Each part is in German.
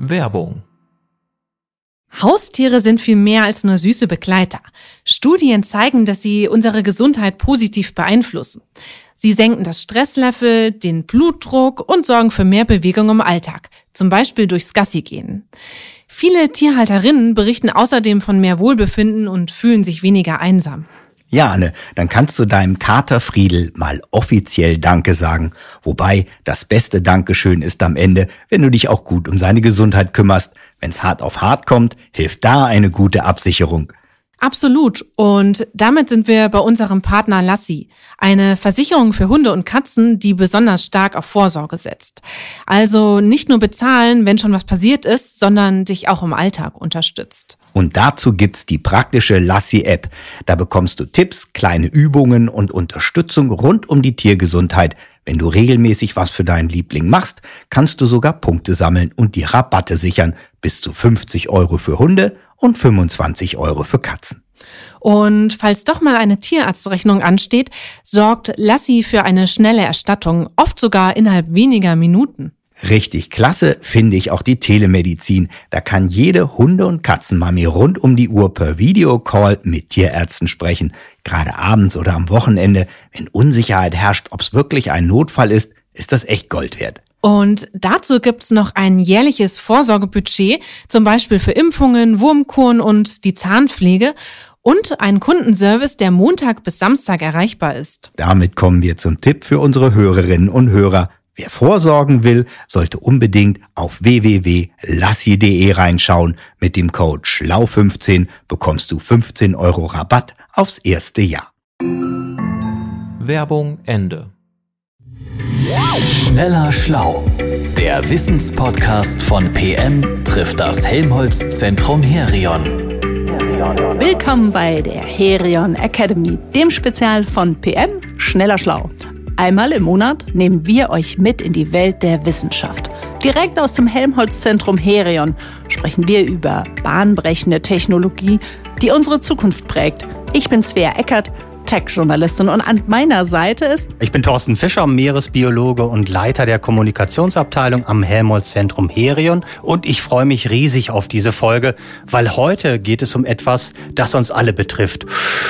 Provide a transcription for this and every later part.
Werbung. Haustiere sind viel mehr als nur süße Begleiter. Studien zeigen, dass sie unsere Gesundheit positiv beeinflussen. Sie senken das Stresslevel, den Blutdruck und sorgen für mehr Bewegung im Alltag, zum Beispiel durchs Gassigehen. Viele Tierhalterinnen berichten außerdem von mehr Wohlbefinden und fühlen sich weniger einsam. Ja, Anne, dann kannst du deinem Kater Friedel mal offiziell Danke sagen. Wobei, das beste Dankeschön ist am Ende, wenn du dich auch gut um seine Gesundheit kümmerst. Wenn's hart auf hart kommt, hilft da eine gute Absicherung. Absolut. Und damit sind wir bei unserem Partner Lassi, eine Versicherung für Hunde und Katzen, die besonders stark auf Vorsorge setzt. Also nicht nur bezahlen, wenn schon was passiert ist, sondern dich auch im Alltag unterstützt. Und dazu gibt's die praktische Lassi-App. Da bekommst du Tipps, kleine Übungen und Unterstützung rund um die Tiergesundheit. Wenn du regelmäßig was für deinen Liebling machst, kannst du sogar Punkte sammeln und die Rabatte sichern. Bis zu 50 € für Hunde und 25 € für Katzen. Und falls doch mal eine Tierarztrechnung ansteht, sorgt Lassi für eine schnelle Erstattung, oft sogar innerhalb weniger Minuten. Richtig klasse finde ich auch die Telemedizin. Da kann jede Hunde- und Katzenmami rund um die Uhr per Videocall mit Tierärzten sprechen. Gerade abends oder am Wochenende, wenn Unsicherheit herrscht, ob es wirklich ein Notfall ist das echt Gold wert. Und dazu gibt's noch ein jährliches Vorsorgebudget, zum Beispiel für Impfungen, Wurmkuren und die Zahnpflege und einen Kundenservice, der Montag bis Samstag erreichbar ist. Damit kommen wir zum Tipp für unsere Hörerinnen und Hörer. Wer vorsorgen will, sollte unbedingt auf www.lassi.de reinschauen. Mit dem Code SCHLAU15 bekommst du 15 € Rabatt aufs erste Jahr. Werbung Ende. Schneller Schlau, der Wissenspodcast von PM trifft das Helmholtz-Zentrum Herion. Willkommen bei der Herion Academy, dem Spezial von PM Schneller Schlau. Einmal im Monat nehmen wir euch mit in die Welt der Wissenschaft. Direkt aus dem Helmholtz-Zentrum Herion sprechen wir über bahnbrechende Technologie, die unsere Zukunft prägt. Ich bin Svea Eckert, Tech-Journalistin, und an meiner Seite ist... Ich bin Thorsten Fischer, Meeresbiologe und Leiter der Kommunikationsabteilung am Helmholtz-Zentrum Herion, und ich freue mich riesig auf diese Folge, weil heute geht es um etwas, das uns alle betrifft.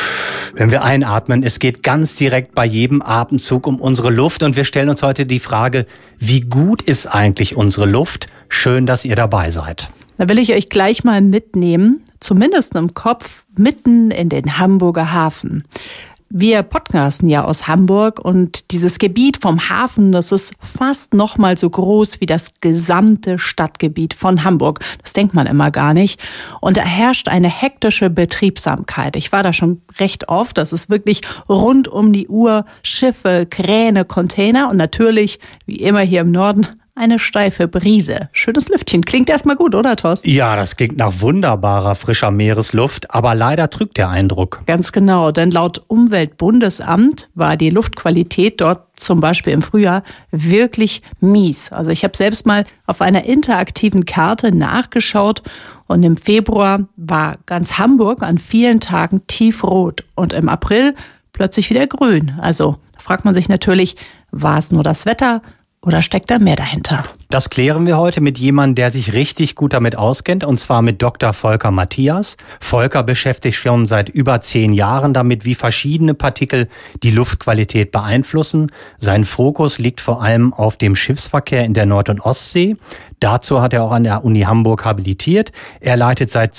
Wenn wir einatmen, es geht ganz direkt bei jedem Atemzug um unsere Luft, und wir stellen uns heute die Frage, wie gut ist eigentlich unsere Luft? Schön, dass ihr dabei seid. Da will ich euch gleich mal mitnehmen, zumindest im Kopf, mitten in den Hamburger Hafen. Wir podcasten ja aus Hamburg, und dieses Gebiet vom Hafen, das ist fast noch mal so groß wie das gesamte Stadtgebiet von Hamburg. Das denkt man immer gar nicht. Und da herrscht eine hektische Betriebsamkeit. Ich war da schon recht oft. Das ist wirklich rund um die Uhr Schiffe, Kräne, Container und natürlich, wie immer hier im Norden, eine steife Brise. Schönes Lüftchen. Klingt erstmal gut, oder Thorsten? Ja, das klingt nach wunderbarer, frischer Meeresluft, aber leider trügt der Eindruck. Ganz genau, denn laut Umweltbundesamt war die Luftqualität dort zum Beispiel im Frühjahr wirklich mies. Also ich habe selbst mal auf einer interaktiven Karte nachgeschaut, und im Februar war ganz Hamburg an vielen Tagen tiefrot und im April plötzlich wieder grün. Also da fragt man sich natürlich, war es nur das Wetter? Oder steckt da mehr dahinter? Das klären wir heute mit jemandem, der sich richtig gut damit auskennt, und zwar mit Dr. Volker Matthias. Volker beschäftigt sich schon seit über 10 Jahren damit, wie verschiedene Partikel die Luftqualität beeinflussen. Sein Fokus liegt vor allem auf dem Schiffsverkehr in der Nord- und Ostsee. Dazu hat er auch an der Uni Hamburg habilitiert. Er leitet seit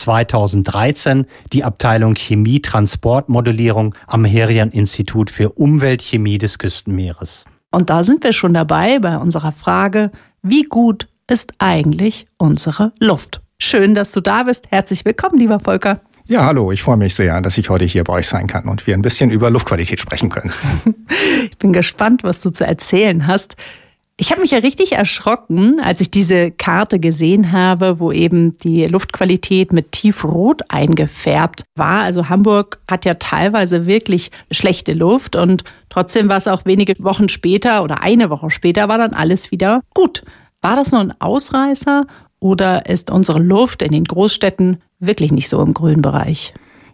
2013 die Abteilung Chemie-Transportmodellierung am Herion-Institut für Umweltchemie des Küstenmeeres. Und da sind wir schon dabei bei unserer Frage, wie gut ist eigentlich unsere Luft? Schön, dass du da bist. Herzlich willkommen, lieber Volker. Ja, hallo, ich freue mich sehr, dass ich heute hier bei euch sein kann und wir ein bisschen über Luftqualität sprechen können. Ich bin gespannt, was du zu erzählen hast. Ich habe mich ja richtig erschrocken, als ich diese Karte gesehen habe, wo eben die Luftqualität mit tiefrot eingefärbt war. Also Hamburg hat ja teilweise wirklich schlechte Luft, und trotzdem war es auch wenige Wochen später oder eine Woche später war dann alles wieder gut. War das nur ein Ausreißer oder ist unsere Luft in den Großstädten wirklich nicht so im grünen Bereich?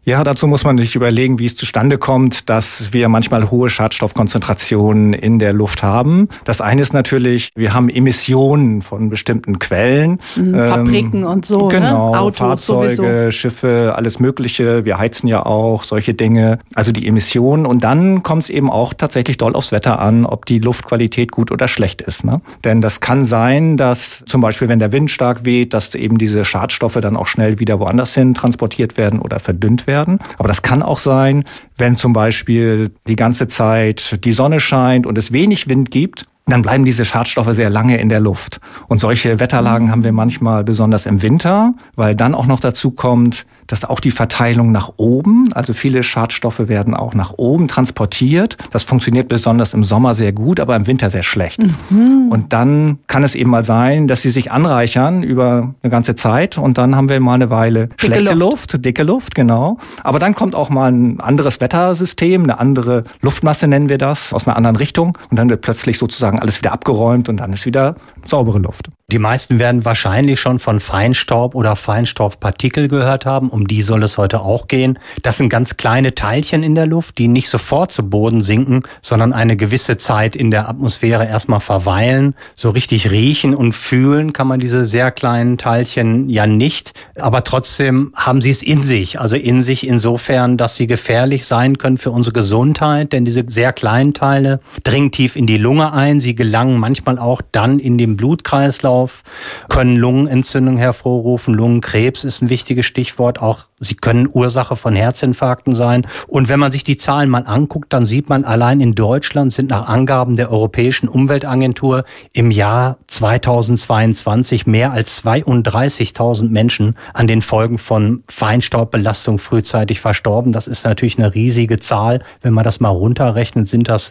Ja, dazu muss man sich überlegen, wie es zustande kommt, dass wir manchmal hohe Schadstoffkonzentrationen in der Luft haben. Das eine ist natürlich, wir haben Emissionen von bestimmten Quellen. Fabriken und so, genau, ne? Autos, Fahrzeuge, sowieso. Schiffe, alles Mögliche. Wir heizen ja auch, solche Dinge. Also die Emissionen. Und dann kommt es eben auch tatsächlich doll aufs Wetter an, ob die Luftqualität gut oder schlecht ist. Ne? Denn das kann sein, dass zum Beispiel, wenn der Wind stark weht, dass eben diese Schadstoffe dann auch schnell wieder woanders hin transportiert werden oder verdünnt werden. Aber das kann auch sein, wenn zum Beispiel die ganze Zeit die Sonne scheint und es wenig Wind gibt, dann bleiben diese Schadstoffe sehr lange in der Luft. Und solche Wetterlagen haben wir manchmal besonders im Winter, weil dann auch noch dazu kommt, dass auch die Verteilung nach oben, also viele Schadstoffe werden auch nach oben transportiert. Das funktioniert besonders im Sommer sehr gut, aber im Winter sehr schlecht. Und dann kann es eben mal sein, dass sie sich anreichern über eine ganze Zeit und dann haben wir mal eine Weile schlechte Luft, dicke Luft, genau. Aber dann kommt auch mal ein anderes Wettersystem, eine andere Luftmasse nennen wir das, aus einer anderen Richtung und dann wird plötzlich sozusagen alles wieder abgeräumt und dann ist wieder saubere Luft. Die meisten werden wahrscheinlich schon von Feinstaub oder Feinstaubpartikel gehört haben. Um die soll es heute auch gehen. Das sind ganz kleine Teilchen in der Luft, die nicht sofort zu Boden sinken, sondern eine gewisse Zeit in der Atmosphäre erstmal verweilen. So richtig riechen und fühlen kann man diese sehr kleinen Teilchen ja nicht. Aber trotzdem haben sie es in sich. Also in sich insofern, dass sie gefährlich sein können für unsere Gesundheit. Denn diese sehr kleinen Teile dringen tief in die Lunge ein. Sie gelangen manchmal auch dann in den Blutkreislauf, können Lungenentzündung hervorrufen. Lungenkrebs ist ein wichtiges Stichwort. Auch sie können Ursache von Herzinfarkten sein. Und wenn man sich die Zahlen mal anguckt, dann sieht man, allein in Deutschland sind nach Angaben der Europäischen Umweltagentur im Jahr 2022 mehr als 32.000 Menschen an den Folgen von Feinstaubbelastung frühzeitig verstorben. Das ist natürlich eine riesige Zahl. Wenn man das mal runterrechnet, sind das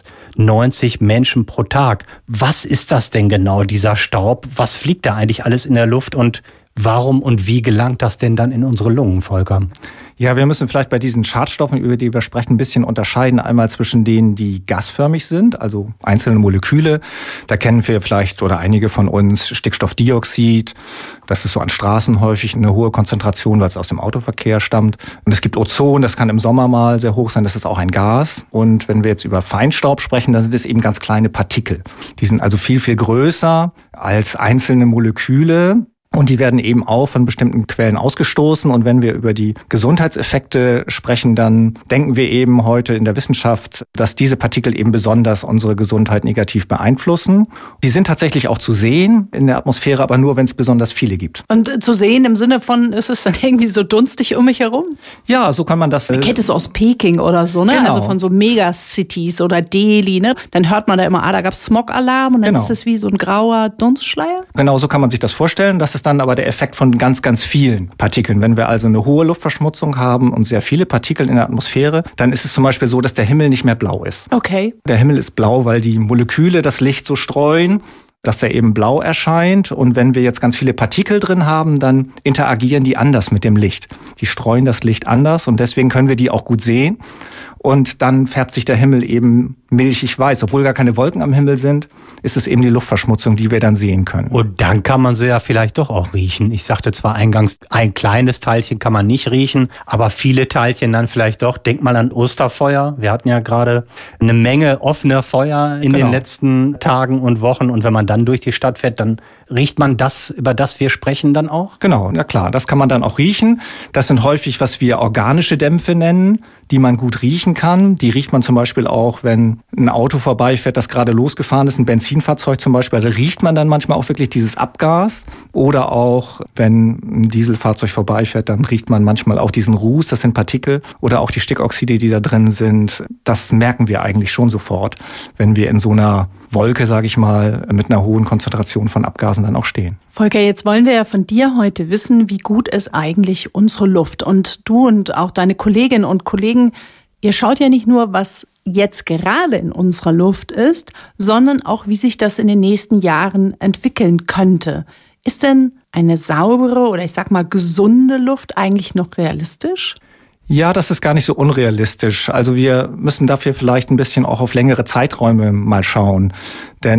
90 Menschen pro Tag. Was ist das denn genau, dieser Staub? Was fliegt da eigentlich alles in der Luft und warum und wie gelangt das denn dann in unsere Lungen, Volker? Ja, wir müssen vielleicht bei diesen Schadstoffen, über die wir sprechen, ein bisschen unterscheiden. Einmal zwischen denen, die gasförmig sind, also einzelne Moleküle. Da kennen wir vielleicht oder einige von uns Stickstoffdioxid. Das ist so an Straßen häufig eine hohe Konzentration, weil es aus dem Autoverkehr stammt. Und es gibt Ozon, das kann im Sommer mal sehr hoch sein. Das ist auch ein Gas. Und wenn wir jetzt über Feinstaub sprechen, dann sind es eben ganz kleine Partikel. Die sind also viel, viel größer als einzelne Moleküle. Und die werden eben auch von bestimmten Quellen ausgestoßen. Und wenn wir über die Gesundheitseffekte sprechen, dann denken wir eben heute in der Wissenschaft, dass diese Partikel eben besonders unsere Gesundheit negativ beeinflussen. Die sind tatsächlich auch zu sehen in der Atmosphäre, aber nur, wenn es besonders viele gibt. Und zu sehen im Sinne von, ist es dann irgendwie so dunstig um mich herum? Ja, so kann man das. Man kennt es aus Peking oder so, ne? Genau. Also von so Megacities oder Delhi, ne? Dann hört man da immer, da gab es Smog-Alarm und dann ist es wie so ein grauer Dunstschleier. Genau, so kann man sich das vorstellen. Das ist dann aber der Effekt von ganz, ganz vielen Partikeln. Wenn wir also eine hohe Luftverschmutzung haben und sehr viele Partikel in der Atmosphäre, dann ist es zum Beispiel so, dass der Himmel nicht mehr blau ist. Okay. Der Himmel ist blau, weil die Moleküle das Licht so streuen, dass der eben blau erscheint. Und wenn wir jetzt ganz viele Partikel drin haben, dann interagieren die anders mit dem Licht. Die streuen das Licht anders und deswegen können wir die auch gut sehen. Und dann färbt sich der Himmel eben milchig weiß. Obwohl gar keine Wolken am Himmel sind, ist es eben die Luftverschmutzung, die wir dann sehen können. Und dann kann man sie ja vielleicht doch auch riechen. Ich sagte zwar eingangs, ein kleines Teilchen kann man nicht riechen, aber viele Teilchen dann vielleicht doch. Denk mal an Osterfeuer. Wir hatten ja gerade eine Menge offener Feuer in den letzten Tagen und Wochen. Und wenn man dann durch die Stadt fährt, dann riecht man das, über das wir sprechen, dann auch? Genau, ja klar, das kann man dann auch riechen. Das sind häufig, was wir organische Dämpfe nennen, die man gut riechen kann. Die riecht man zum Beispiel auch, wenn ein Auto vorbeifährt, das gerade losgefahren ist, ein Benzinfahrzeug zum Beispiel. Da riecht man dann manchmal auch wirklich dieses Abgas. Oder auch, wenn ein Dieselfahrzeug vorbeifährt, dann riecht man manchmal auch diesen Ruß, das sind Partikel. Oder auch die Stickoxide, die da drin sind. Das merken wir eigentlich schon sofort, wenn wir in so einer Wolke, sage ich mal, mit einer hohen Konzentration von Abgasen dann auch stehen. Volker, jetzt wollen wir ja von dir heute wissen, wie gut ist eigentlich unsere Luft. Und du und auch deine Kolleginnen und Kollegen, ihr schaut ja nicht nur, was jetzt gerade in unserer Luft ist, sondern auch, wie sich das in den nächsten Jahren entwickeln könnte. Ist denn eine saubere oder ich sag mal gesunde Luft eigentlich noch realistisch? Ja, das ist gar nicht so unrealistisch. Also wir müssen dafür vielleicht ein bisschen auch auf längere Zeiträume mal schauen. Denn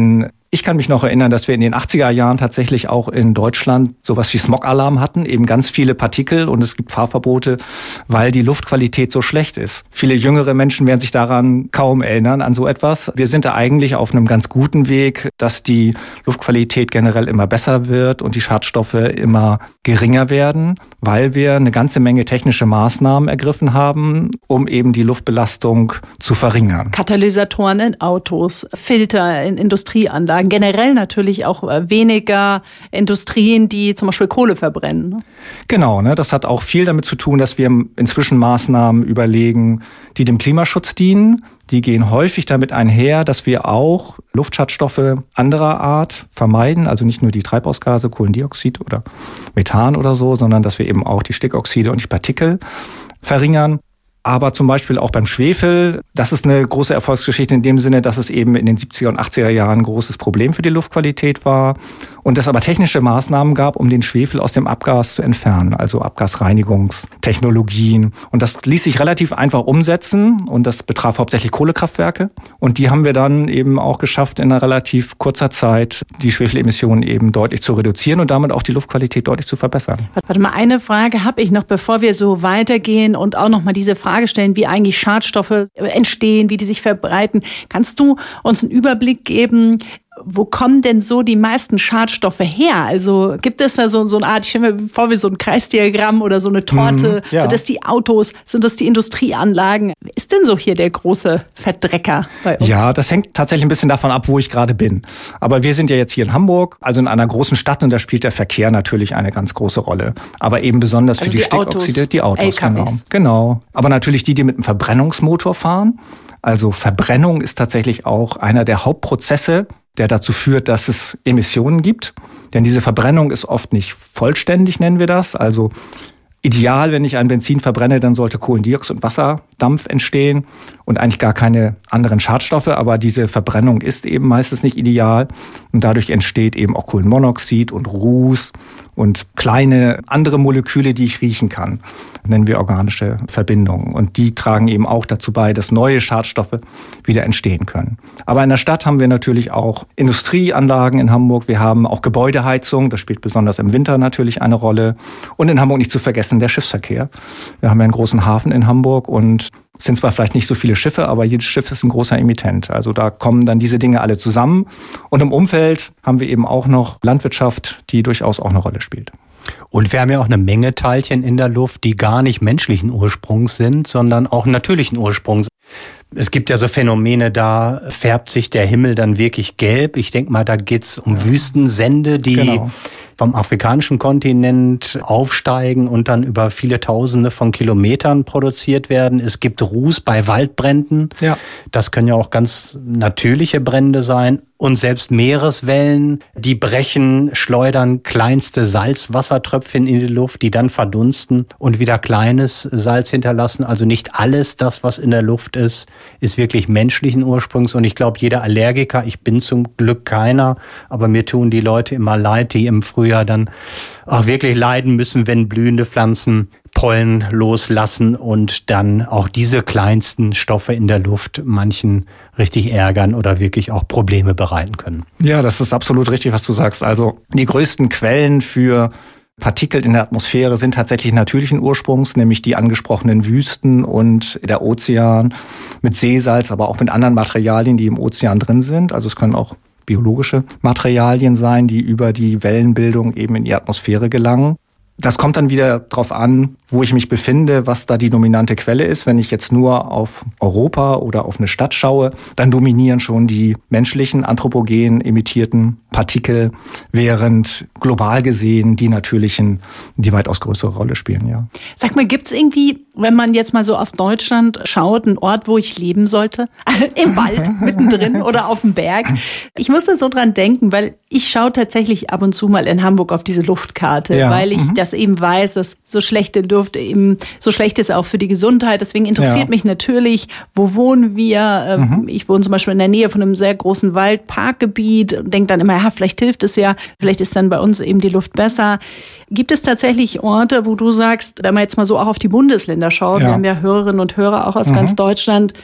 Ich kann mich noch erinnern, dass wir in den 80er Jahren tatsächlich auch in Deutschland sowas wie Smog-Alarm hatten, eben ganz viele Partikel und es gibt Fahrverbote, weil die Luftqualität so schlecht ist. Viele jüngere Menschen werden sich daran kaum erinnern, an so etwas. Wir sind da eigentlich auf einem ganz guten Weg, dass die Luftqualität generell immer besser wird und die Schadstoffe immer geringer werden, weil wir eine ganze Menge technische Maßnahmen ergriffen haben, um eben die Luftbelastung zu verringern. Katalysatoren in Autos, Filter in Industrieanlagen, generell natürlich auch weniger Industrien, die zum Beispiel Kohle verbrennen. Genau, das hat auch viel damit zu tun, dass wir inzwischen Maßnahmen überlegen, die dem Klimaschutz dienen. Die gehen häufig damit einher, dass wir auch Luftschadstoffe anderer Art vermeiden, also nicht nur die Treibhausgase, Kohlendioxid oder Methan oder so, sondern dass wir eben auch die Stickoxide und die Partikel verringern. Aber zum Beispiel auch beim Schwefel, das ist eine große Erfolgsgeschichte in dem Sinne, dass es eben in den 70er und 80er Jahren ein großes Problem für die Luftqualität war und es aber technische Maßnahmen gab, um den Schwefel aus dem Abgas zu entfernen, also Abgasreinigungstechnologien. Und das ließ sich relativ einfach umsetzen und das betraf hauptsächlich Kohlekraftwerke. Und die haben wir dann eben auch geschafft, in einer relativ kurzer Zeit die Schwefelemissionen eben deutlich zu reduzieren und damit auch die Luftqualität deutlich zu verbessern. Warte mal, eine Frage habe ich noch, bevor wir so weitergehen und auch noch mal diese Frage stellen, wie eigentlich Schadstoffe entstehen, wie die sich verbreiten. Kannst du uns einen Überblick geben, wo kommen denn so die meisten Schadstoffe her? Also gibt es da so eine Art, ich stelle mir vor, wie so ein Kreisdiagramm oder so eine Torte, ja. Sind das die Autos, sind das die Industrieanlagen? Wer ist denn so hier der große Verdrecker bei uns? Ja, das hängt tatsächlich ein bisschen davon ab, wo ich gerade bin. Aber wir sind ja jetzt hier in Hamburg, also in einer großen Stadt und da spielt der Verkehr natürlich eine ganz große Rolle. Aber eben besonders für die Stickoxide, die Autos, genau. Aber natürlich die mit einem Verbrennungsmotor fahren. Also Verbrennung ist tatsächlich auch einer der Hauptprozesse, der dazu führt, dass es Emissionen gibt. Denn diese Verbrennung ist oft nicht vollständig, nennen wir das. Also ideal, wenn ich ein Benzin verbrenne, dann sollte Kohlendioxid und Wasserdampf entstehen und eigentlich gar keine anderen Schadstoffe. Aber diese Verbrennung ist eben meistens nicht ideal. Und dadurch entsteht eben auch Kohlenmonoxid und Ruß und kleine andere Moleküle, die ich riechen kann. Nennen wir organische Verbindungen. Und die tragen eben auch dazu bei, dass neue Schadstoffe wieder entstehen können. Aber in der Stadt haben wir natürlich auch Industrieanlagen in Hamburg. Wir haben auch Gebäudeheizung. Das spielt besonders im Winter natürlich eine Rolle. Und in Hamburg nicht zu vergessen der Schiffsverkehr. Wir haben ja einen großen Hafen in Hamburg und es sind zwar vielleicht nicht so viele Schiffe, aber jedes Schiff ist ein großer Emittent. Also da kommen dann diese Dinge alle zusammen. Und im Umfeld haben wir eben auch noch Landwirtschaft, die durchaus auch eine Rolle spielt. Und wir haben ja auch eine Menge Teilchen in der Luft, die gar nicht menschlichen Ursprungs sind, sondern auch natürlichen Ursprungs. Es gibt ja so Phänomene, da färbt sich der Himmel dann wirklich gelb. Ich denke mal, da geht's um Wüstensände, die vom afrikanischen Kontinent aufsteigen und dann über viele Tausende von Kilometern produziert werden. Es gibt Ruß bei Waldbränden. Ja. Das können ja auch ganz natürliche Brände sein. Und selbst Meereswellen, die brechen, schleudern kleinste Salzwassertröpfchen in die Luft, die dann verdunsten und wieder kleines Salz hinterlassen. Also nicht alles das, was in der Luft ist wirklich menschlichen Ursprungs. Und ich glaube, jeder Allergiker, ich bin zum Glück keiner, aber mir tun die Leute immer leid, die im Frühjahr dann auch wirklich leiden müssen, wenn blühende Pflanzen Pollen loslassen und dann auch diese kleinsten Stoffe in der Luft manchen richtig ärgern oder wirklich auch Probleme bereiten können. Ja, das ist absolut richtig, was du sagst. Also die größten Quellen für Partikel in der Atmosphäre sind tatsächlich natürlichen Ursprungs, nämlich die angesprochenen Wüsten und der Ozean mit Seesalz, aber auch mit anderen Materialien, die im Ozean drin sind. Also es können auch biologische Materialien sein, die über die Wellenbildung eben in die Atmosphäre gelangen. Das kommt dann wieder drauf an, wo ich mich befinde, was da die dominante Quelle ist. Wenn ich jetzt nur auf Europa oder auf eine Stadt schaue, dann dominieren schon die menschlichen, anthropogen emittierten Partikel, während global gesehen die natürlichen die weitaus größere Rolle spielen, ja. Sag mal, gibt's irgendwie, wenn man jetzt mal so auf Deutschland schaut, einen Ort, wo ich leben sollte? Im Wald, mittendrin oder auf dem Berg? Ich muss da so dran denken, weil ich schaue tatsächlich ab und zu mal in Hamburg auf diese Luftkarte, weil ich das eben weiß, dass so schlechte Luft eben so schlecht ist auch für die Gesundheit. Deswegen interessiert mich natürlich, wo wohnen wir? Ich wohne zum Beispiel in der Nähe von einem sehr großen Waldparkgebiet und denke dann immer, ja, vielleicht hilft es ja, vielleicht ist dann bei uns eben die Luft besser. Gibt es tatsächlich Orte, wo du sagst, wenn man jetzt mal so auch auf die Bundesländer schaut, wir haben ja Hörerinnen und Hörer auch aus ganz Deutschland,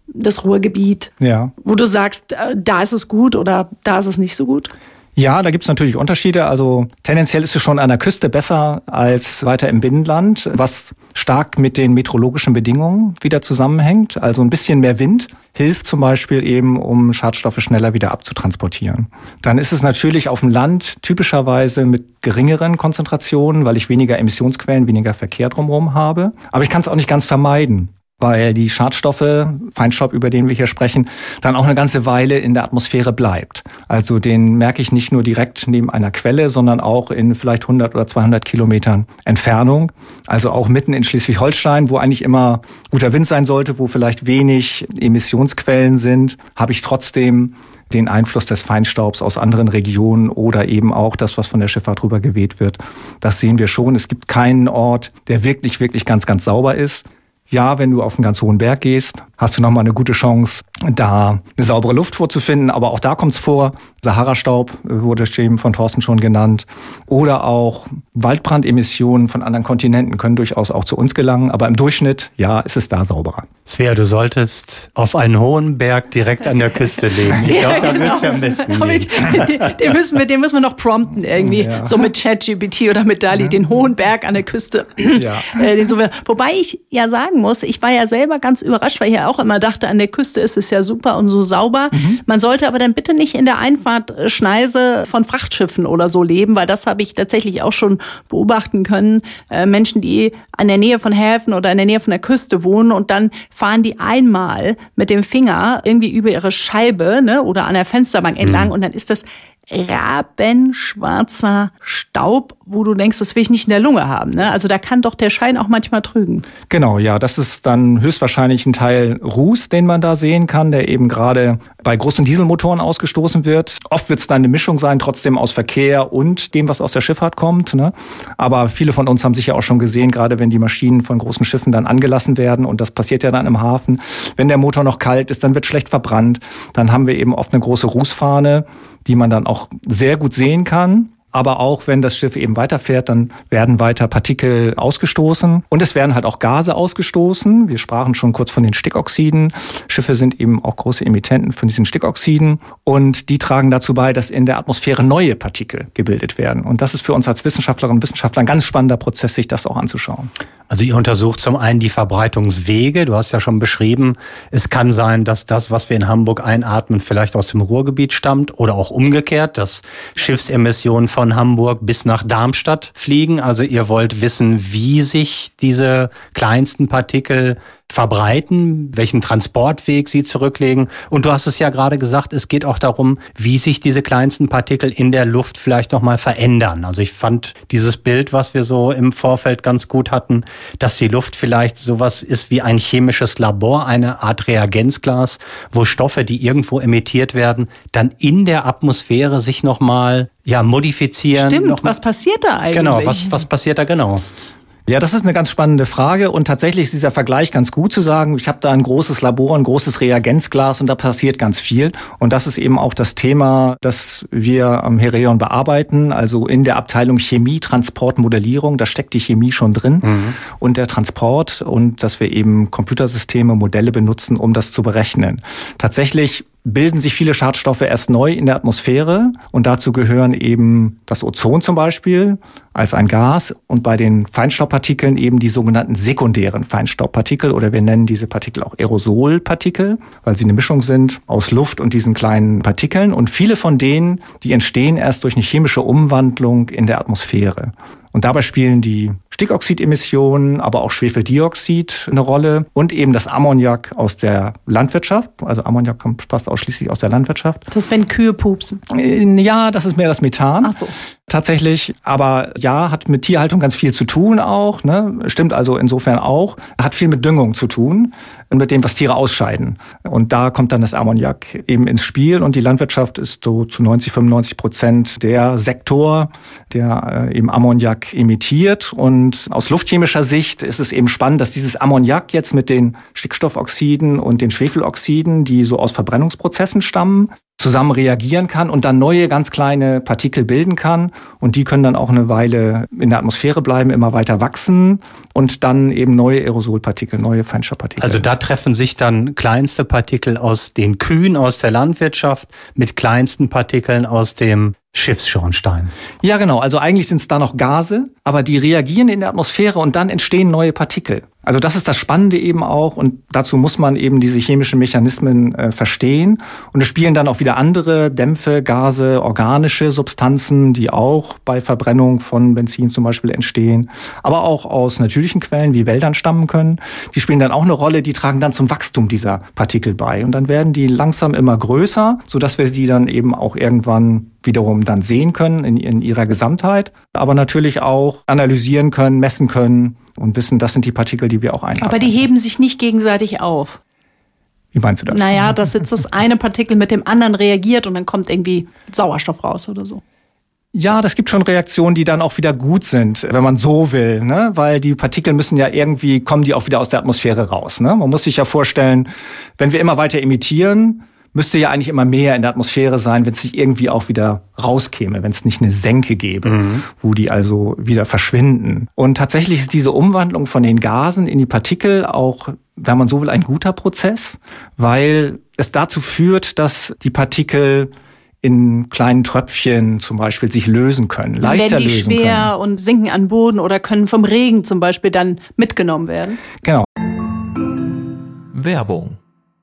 das Ruhrgebiet, wo du sagst, da ist es gut oder da ist es nicht so gut? Ja, da gibt's natürlich Unterschiede. Also tendenziell ist es schon an der Küste besser als weiter im Binnenland, was stark mit den meteorologischen Bedingungen wieder zusammenhängt. Also ein bisschen mehr Wind hilft zum Beispiel eben, um Schadstoffe schneller wieder abzutransportieren. Dann ist es natürlich auf dem Land typischerweise mit geringeren Konzentrationen, weil ich weniger Emissionsquellen, weniger Verkehr drumherum habe. Aber ich kann es auch nicht ganz vermeiden, weil die Schadstoffe, Feinstaub, über den wir hier sprechen, dann auch eine ganze Weile in der Atmosphäre bleibt. Also den merke ich nicht nur direkt neben einer Quelle, sondern auch in vielleicht 100 oder 200 Kilometern Entfernung. Also auch mitten in Schleswig-Holstein, wo eigentlich immer guter Wind sein sollte, wo vielleicht wenig Emissionsquellen sind, habe ich trotzdem den Einfluss des Feinstaubs aus anderen Regionen oder eben auch das, was von der Schifffahrt rüber geweht wird. Das sehen wir schon. Es gibt keinen Ort, der wirklich, wirklich ganz, ganz sauber ist. Ja, wenn du auf einen ganz hohen Berg gehst, hast du nochmal eine gute Chance, da eine saubere Luft vorzufinden. Aber auch da kommt's vor. Sahara-Staub wurde eben von Thorsten schon genannt. Oder auch Waldbrandemissionen von anderen Kontinenten können durchaus auch zu uns gelangen. Aber im Durchschnitt, ja, ist es da sauberer. Svea, du solltest auf einen hohen Berg direkt an der Küste leben. Ich glaube, da wird's ja am besten gehen. Den müssen wir noch prompten irgendwie. Ja. So mit ChatGPT oder mit DALL-E, den hohen Berg an der Küste. Ja. Wobei ich ja sagen muss, ich war ja selber ganz überrascht, weil ich ja auch immer dachte, an der Küste ist es ja super und so sauber. Man sollte aber dann bitte nicht in der Einfahrtschneise von Frachtschiffen oder so leben, weil das habe ich tatsächlich auch schon beobachten können. Menschen, die an der Nähe von Häfen oder in der Nähe von der Küste wohnen und dann fahren die einmal mit dem Finger irgendwie über ihre Scheibe, ne, oder an der Fensterbank entlang und dann ist das rabenschwarzer Staub, wo du denkst, das will ich nicht in der Lunge haben. Ne? Also da kann doch der Schein auch manchmal trügen. Genau, ja, das ist dann höchstwahrscheinlich ein Teil Ruß, den man da sehen kann, der eben gerade bei großen Dieselmotoren ausgestoßen wird. Oft wird es dann eine Mischung sein, trotzdem aus Verkehr und dem, was aus der Schifffahrt kommt. Ne? Aber viele von uns haben sicher auch schon gesehen, gerade wenn die Maschinen von großen Schiffen dann angelassen werden, und das passiert ja dann im Hafen, wenn der Motor noch kalt ist, dann wird schlecht verbrannt. Dann haben wir eben oft eine große Rußfahne, die man dann auch sehr gut sehen kann. Aber auch wenn das Schiff eben weiterfährt, dann werden weiter Partikel ausgestoßen. Und es werden halt auch Gase ausgestoßen. Wir sprachen schon kurz von den Stickoxiden. Schiffe sind eben auch große Emittenten von diesen Stickoxiden. Und die tragen dazu bei, dass in der Atmosphäre neue Partikel gebildet werden. Und das ist für uns als Wissenschaftlerinnen und Wissenschaftler ein ganz spannender Prozess, sich das auch anzuschauen. Also ihr untersucht zum einen die Verbreitungswege. Du hast ja schon beschrieben, es kann sein, dass das, was wir in Hamburg einatmen, vielleicht aus dem Ruhrgebiet stammt oder auch umgekehrt, dass Schiffsemissionen von Hamburg bis nach Darmstadt fliegen. Also ihr wollt wissen, wie sich diese kleinsten Partikel verbreiten, welchen Transportweg sie zurücklegen. Und du hast es ja gerade gesagt, es geht auch darum, wie sich diese kleinsten Partikel in der Luft vielleicht noch mal verändern. Also ich fand dieses Bild, was wir so im Vorfeld ganz gut hatten, dass die Luft vielleicht sowas ist wie ein chemisches Labor, eine Art Reagenzglas, wo Stoffe, die irgendwo emittiert werden, dann in der Atmosphäre sich noch mal modifizieren. Stimmt, was passiert da eigentlich? Genau, was passiert da genau? Ja, das ist eine ganz spannende Frage, und tatsächlich ist dieser Vergleich ganz gut zu sagen. Ich habe da ein großes Labor, ein großes Reagenzglas, und da passiert ganz viel. Und das ist eben auch das Thema, das wir am Hereon bearbeiten, also in der Abteilung Chemie, Transport, Modellierung. Da steckt die Chemie schon drin und der Transport, und dass wir eben Computersysteme, Modelle benutzen, um das zu berechnen. Tatsächlich bilden sich viele Schadstoffe erst neu in der Atmosphäre, und dazu gehören eben das Ozon zum Beispiel als ein Gas und bei den Feinstaubpartikeln eben die sogenannten sekundären Feinstaubpartikel, oder wir nennen diese Partikel auch Aerosolpartikel, weil sie eine Mischung sind aus Luft und diesen kleinen Partikeln, und viele von denen, die entstehen erst durch eine chemische Umwandlung in der Atmosphäre. Und dabei spielen die Stickoxidemissionen, aber auch Schwefeldioxid eine Rolle und eben das Ammoniak aus der Landwirtschaft. Also Ammoniak kommt fast ausschließlich aus der Landwirtschaft. Das ist, wenn Kühe pupsen? Ja, das ist mehr das Methan. Ach so. Tatsächlich, aber ja, hat mit Tierhaltung ganz viel zu tun auch, ne? Stimmt also insofern auch. Hat viel mit Düngung zu tun und mit dem, was Tiere ausscheiden. Und da kommt dann das Ammoniak eben ins Spiel, und die Landwirtschaft ist so zu 90-95% der Sektor, der eben Ammoniak emittiert. Und aus luftchemischer Sicht ist es eben spannend, dass dieses Ammoniak jetzt mit den Stickstoffoxiden und den Schwefeloxiden, die so aus Verbrennungsprozessen stammen, zusammen reagieren kann und dann neue, ganz kleine Partikel bilden kann. Und die können dann auch eine Weile in der Atmosphäre bleiben, immer weiter wachsen und dann eben neue Aerosolpartikel, neue Feinstaubpartikel. Also da treffen sich dann kleinste Partikel aus den Kühen aus der Landwirtschaft mit kleinsten Partikeln aus dem Schiffsschornstein. Ja, genau. Also eigentlich sind es da noch Gase, aber die reagieren in der Atmosphäre und dann entstehen neue Partikel. Also das ist das Spannende eben auch und dazu muss man eben diese chemischen Mechanismen verstehen. Und es spielen dann auch wieder andere Dämpfe, Gase, organische Substanzen, die auch bei Verbrennung von Benzin zum Beispiel entstehen, aber auch aus natürlichen Quellen wie Wäldern stammen können. Die spielen dann auch eine Rolle, die tragen dann zum Wachstum dieser Partikel bei. Und dann werden die langsam immer größer, sodass wir sie dann eben auch irgendwann wiederum dann sehen können in ihrer Gesamtheit, aber natürlich auch analysieren können, messen können und wissen, das sind die Partikel, die wir auch einatmen. Aber die heben sich nicht gegenseitig auf. Wie meinst du das? Naja, dass jetzt das eine Partikel mit dem anderen reagiert und dann kommt irgendwie Sauerstoff raus oder so. Ja, das gibt schon Reaktionen, die dann auch wieder gut sind, wenn man so will, ne? Weil die Partikel müssen ja irgendwie, kommen die auch wieder aus der Atmosphäre raus, ne? Man muss sich ja vorstellen, wenn wir immer weiter emittieren, müsste ja eigentlich immer mehr in der Atmosphäre sein, wenn es sich irgendwie auch wieder rauskäme, wenn es nicht eine Senke gäbe, wo die also wieder verschwinden. Und tatsächlich ist diese Umwandlung von den Gasen in die Partikel auch, wenn man so will, ein guter Prozess, weil es dazu führt, dass die Partikel in kleinen Tröpfchen zum Beispiel sich lösen können, leichter lösen können. Werden die schwer und sinken an Boden oder können vom Regen zum Beispiel dann mitgenommen werden? Genau. Werbung.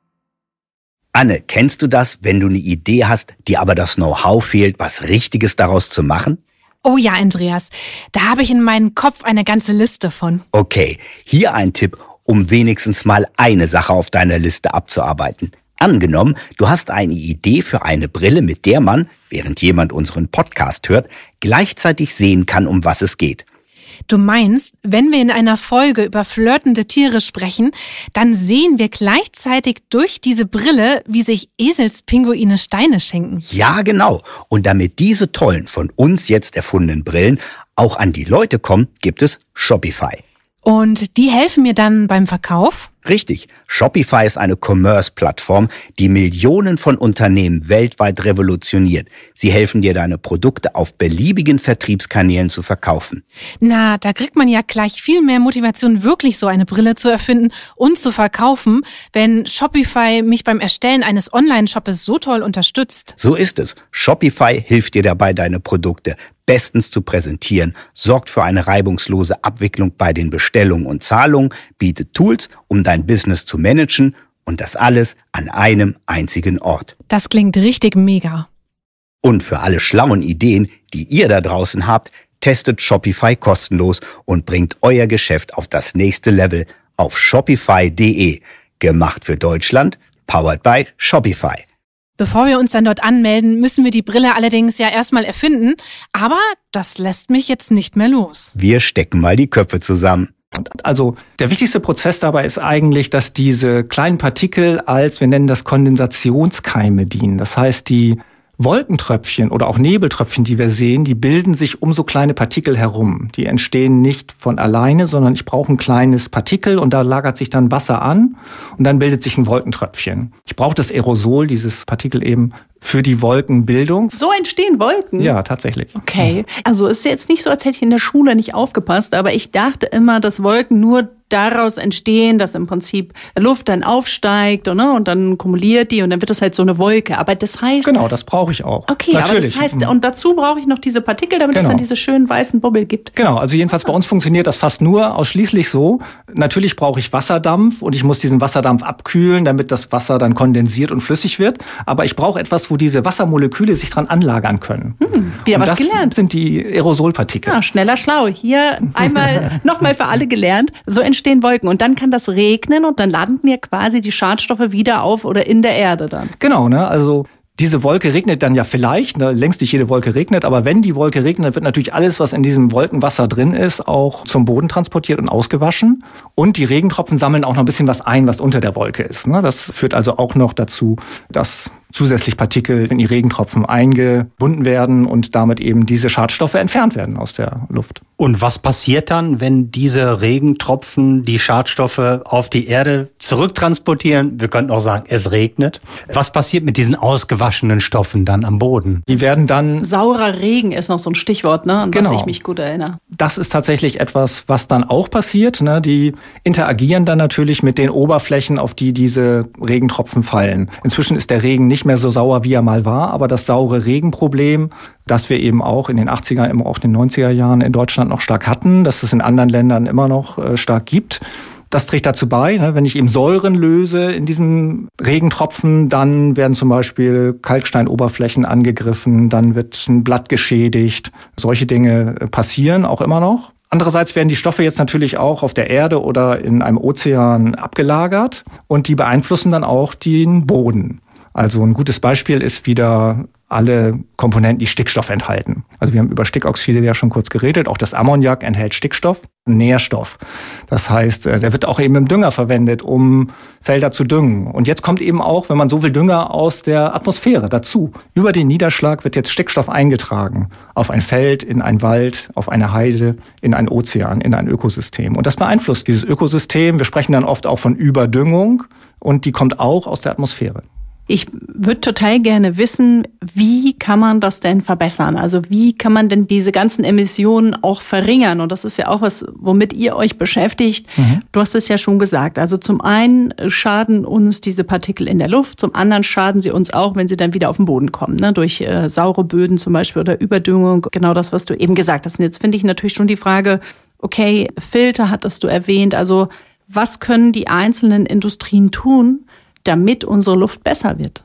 Anne, kennst du das, wenn du eine Idee hast, dir aber das Know-how fehlt, was Richtiges daraus zu machen? Oh ja, Andreas, da habe ich in meinem Kopf eine ganze Liste von. Okay, hier ein Tipp, um wenigstens mal eine Sache auf deiner Liste abzuarbeiten. Angenommen, du hast eine Idee für eine Brille, mit der man, während jemand unseren Podcast hört, gleichzeitig sehen kann, um was es geht. Du meinst, wenn wir in einer Folge über flirtende Tiere sprechen, dann sehen wir gleichzeitig durch diese Brille, wie sich Eselspinguine Steine schenken. Ja, genau. Und damit diese tollen, von uns jetzt erfundenen Brillen auch an die Leute kommen, gibt es Shopify. Und die helfen mir dann beim Verkauf? Richtig. Shopify ist eine Commerce-Plattform, die Millionen von Unternehmen weltweit revolutioniert. Sie helfen dir, deine Produkte auf beliebigen Vertriebskanälen zu verkaufen. Na, da kriegt man ja gleich viel mehr Motivation, wirklich so eine Brille zu erfinden und zu verkaufen, wenn Shopify mich beim Erstellen eines Online-Shoppes so toll unterstützt. So ist es. Shopify hilft dir dabei, deine Produkte bestens zu präsentieren, sorgt für eine reibungslose Abwicklung bei den Bestellungen und Zahlungen, bietet Tools, um dein Business zu managen und das alles an einem einzigen Ort. Das klingt richtig mega. Und für alle schlauen Ideen, die ihr da draußen habt, testet Shopify kostenlos und bringt euer Geschäft auf das nächste Level auf shopify.de. Gemacht für Deutschland, powered by Shopify. Bevor wir uns dann dort anmelden, müssen wir die Brille allerdings ja erstmal erfinden. Aber das lässt mich jetzt nicht mehr los. Wir stecken mal die Köpfe zusammen. Also der wichtigste Prozess dabei ist eigentlich, dass diese kleinen Partikel als, wir nennen das Kondensationskeime dienen. Das heißt, die Wolkentröpfchen oder auch Nebeltröpfchen, die wir sehen, die bilden sich um so kleine Partikel herum. Die entstehen nicht von alleine, sondern ich brauche ein kleines Partikel und da lagert sich dann Wasser an und dann bildet sich ein Wolkentröpfchen. Ich brauche das Aerosol, dieses Partikel eben, für die Wolkenbildung. So entstehen Wolken? Ja, tatsächlich. Okay, also ist jetzt nicht so, als hätte ich in der Schule nicht aufgepasst, aber ich dachte immer, dass Wolken nur daraus entstehen, dass im Prinzip Luft dann aufsteigt und dann kumuliert die und dann wird das halt so eine Wolke. Aber das heißt... Genau, das brauche ich auch. Okay, natürlich. Aber das heißt, und dazu brauche ich noch diese Partikel, damit es dann diese schönen weißen Bubbel gibt. Genau, also jedenfalls bei uns funktioniert das fast nur ausschließlich so. Natürlich brauche ich Wasserdampf und ich muss diesen Wasserdampf abkühlen, damit das Wasser dann kondensiert und flüssig wird. Aber ich brauche etwas, wo diese Wassermoleküle sich dran anlagern können. Wieder und was gelernt. Das sind die Aerosolpartikel. Ja, schneller schlau. Hier einmal nochmal für alle gelernt. So entstehen Wolken und dann kann das regnen und dann landen ja quasi die Schadstoffe wieder auf oder in der Erde dann. Genau, ne? Also diese Wolke regnet dann ja vielleicht, ne? Längst nicht jede Wolke regnet, aber wenn die Wolke regnet, dann wird natürlich alles, was in diesem Wolkenwasser drin ist, auch zum Boden transportiert und ausgewaschen. Und die Regentropfen sammeln auch noch ein bisschen was ein, was unter der Wolke ist. Ne? Das führt also auch noch dazu, dass zusätzlich Partikel in die Regentropfen eingebunden werden und damit eben diese Schadstoffe entfernt werden aus der Luft. Und was passiert dann, wenn diese Regentropfen die Schadstoffe auf die Erde zurücktransportieren? Wir könnten auch sagen, es regnet. Was passiert mit diesen ausgewaschenen Stoffen dann am Boden? Die werden dann... Saurer Regen ist noch so ein Stichwort, ne, an was ich mich gut erinnere. Das ist tatsächlich etwas, was dann auch passiert. Ne? Die interagieren dann natürlich mit den Oberflächen, auf die diese Regentropfen fallen. Inzwischen ist der Regen nicht mehr so sauer, wie er mal war, aber das saure Regenproblem, das wir eben auch in den 80er, auch in den 90er Jahren in Deutschland noch stark hatten, dass es in anderen Ländern immer noch stark gibt. Das trägt dazu bei, wenn ich eben Säuren löse in diesen Regentropfen, dann werden zum Beispiel Kalksteinoberflächen angegriffen, dann wird ein Blatt geschädigt. Solche Dinge passieren auch immer noch. Andererseits werden die Stoffe jetzt natürlich auch auf der Erde oder in einem Ozean abgelagert und die beeinflussen dann auch den Boden. Also ein gutes Beispiel ist wieder alle Komponenten, die Stickstoff enthalten. Also wir haben über Stickoxide ja schon kurz geredet. Auch das Ammoniak enthält Stickstoff, Nährstoff. Das heißt, der wird auch eben im Dünger verwendet, um Felder zu düngen. Und jetzt kommt eben auch, wenn man so will, Dünger aus der Atmosphäre dazu. Über den Niederschlag wird jetzt Stickstoff eingetragen. Auf ein Feld, in einen Wald, auf eine Heide, in einen Ozean, in ein Ökosystem. Und das beeinflusst dieses Ökosystem. Wir sprechen dann oft auch von Überdüngung. Und die kommt auch aus der Atmosphäre. Ich würde total gerne wissen, wie kann man das denn verbessern? Also wie kann man denn diese ganzen Emissionen auch verringern? Und das ist ja auch was, womit ihr euch beschäftigt. Du hast es ja schon gesagt. Also zum einen schaden uns diese Partikel in der Luft, zum anderen schaden sie uns auch, wenn sie dann wieder auf den Boden kommen, ne? Durch saure Böden zum Beispiel oder Überdüngung. Genau das, was du eben gesagt hast. Und jetzt finde ich natürlich schon die Frage, okay, Filter hattest du erwähnt. Also was können die einzelnen Industrien tun, damit unsere Luft besser wird?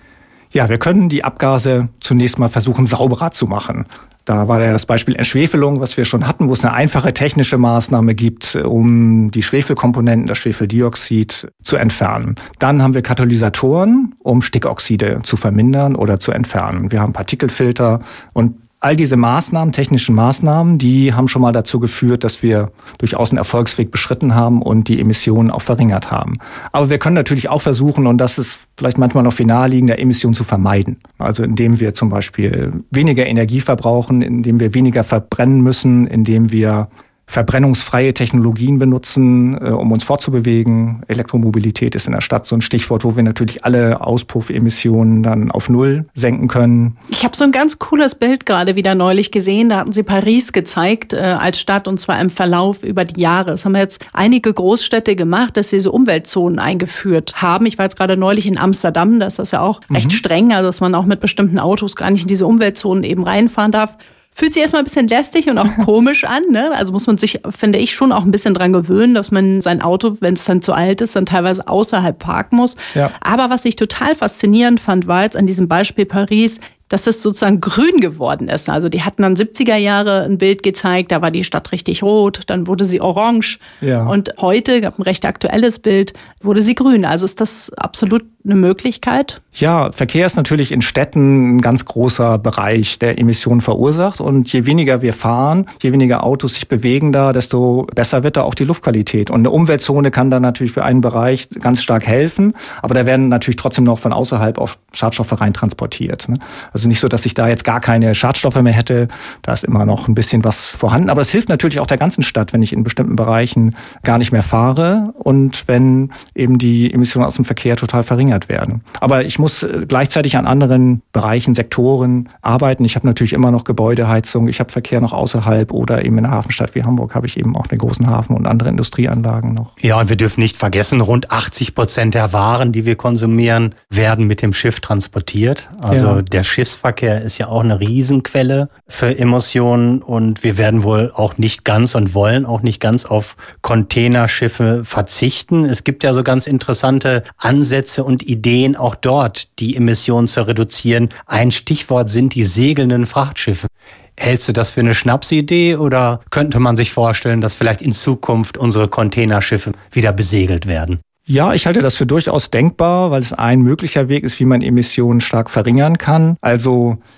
Ja, wir können die Abgase zunächst mal versuchen, sauberer zu machen. Da war ja das Beispiel Entschwefelung, was wir schon hatten, wo es eine einfache technische Maßnahme gibt, um die Schwefelkomponenten, das Schwefeldioxid zu entfernen. Dann haben wir Katalysatoren, um Stickoxide zu vermindern oder zu entfernen. Wir haben Partikelfilter und all diese Maßnahmen, technischen Maßnahmen, die haben schon mal dazu geführt, dass wir durchaus einen Erfolgsweg beschritten haben und die Emissionen auch verringert haben. Aber wir können natürlich auch versuchen, und das ist vielleicht manchmal noch viel naheliegender, Emissionen zu vermeiden. Also indem wir zum Beispiel weniger Energie verbrauchen, indem wir weniger verbrennen müssen, indem wir verbrennungsfreie Technologien benutzen, um uns fortzubewegen. Elektromobilität ist in der Stadt so ein Stichwort, wo wir natürlich alle Auspuffemissionen dann auf Null senken können. Ich habe so ein ganz cooles Bild gerade wieder neulich gesehen. Da hatten sie Paris gezeigt als Stadt, und zwar im Verlauf über die Jahre. Das haben jetzt einige Großstädte gemacht, dass sie so Umweltzonen eingeführt haben. Ich war jetzt gerade neulich in Amsterdam, da ist das ja auch recht streng, also dass man auch mit bestimmten Autos gar nicht in diese Umweltzonen eben reinfahren darf. Fühlt sich erstmal ein bisschen lästig und auch komisch an, ne? Also muss man sich, finde ich, schon auch ein bisschen dran gewöhnen, dass man sein Auto, wenn es dann zu alt ist, dann teilweise außerhalb parken muss. Ja. Aber was ich total faszinierend fand, war jetzt an diesem Beispiel Paris, dass es sozusagen grün geworden ist. Also die hatten dann 70er Jahre ein Bild gezeigt, da war die Stadt richtig rot, dann wurde sie orange. Ja. Und heute, gab ein recht aktuelles Bild, wurde sie grün. Also ist das absolut eine Möglichkeit? Ja, Verkehr ist natürlich in Städten ein ganz großer Bereich, der Emissionen verursacht. Und je weniger wir fahren, je weniger Autos sich bewegen da, desto besser wird da auch die Luftqualität. Und eine Umweltzone kann da natürlich für einen Bereich ganz stark helfen. Aber da werden natürlich trotzdem noch von außerhalb auch Schadstoffe reintransportiert, ne? Also nicht so, dass ich da jetzt gar keine Schadstoffe mehr hätte. Da ist immer noch ein bisschen was vorhanden. Aber es hilft natürlich auch der ganzen Stadt, wenn ich in bestimmten Bereichen gar nicht mehr fahre und wenn eben die Emissionen aus dem Verkehr total verringert werden. Aber ich muss gleichzeitig an anderen Bereichen, Sektoren arbeiten. Ich habe natürlich immer noch Gebäudeheizung. Ich habe Verkehr noch außerhalb oder eben in einer Hafenstadt wie Hamburg habe ich eben auch den großen Hafen und andere Industrieanlagen noch. Ja, und wir dürfen nicht vergessen, rund 80% der Waren, die wir konsumieren, werden mit dem Schiff transportiert. Also der Schiffsverkehr ist ja auch eine Riesenquelle für Emissionen und wir werden wohl auch nicht ganz und wollen auch nicht ganz auf Containerschiffe verzichten. Es gibt ja so ganz interessante Ansätze und Ideen, auch dort die Emissionen zu reduzieren. Ein Stichwort sind die segelnden Frachtschiffe. Hältst du das für eine Schnapsidee oder könnte man sich vorstellen, dass vielleicht in Zukunft unsere Containerschiffe wieder besegelt werden? Ja, ich halte das für durchaus denkbar, weil es ein möglicher Weg ist, wie man Emissionen stark verringern kann. Also